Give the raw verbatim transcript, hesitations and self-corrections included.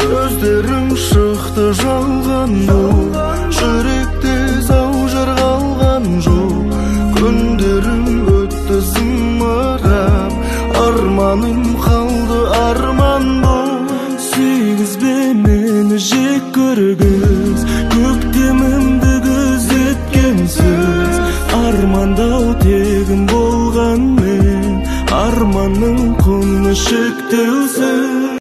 Сөздерім шықты жалған бұл, жүректе зау жыр қалған жоқ. Күндерім өтті зымырап, арманым қалды арман бұл. Сүйгізбе мені жек көргіз, көктемімді күзеткенсіз. Армандау тегін болған мен, арманның құны шектеусіз.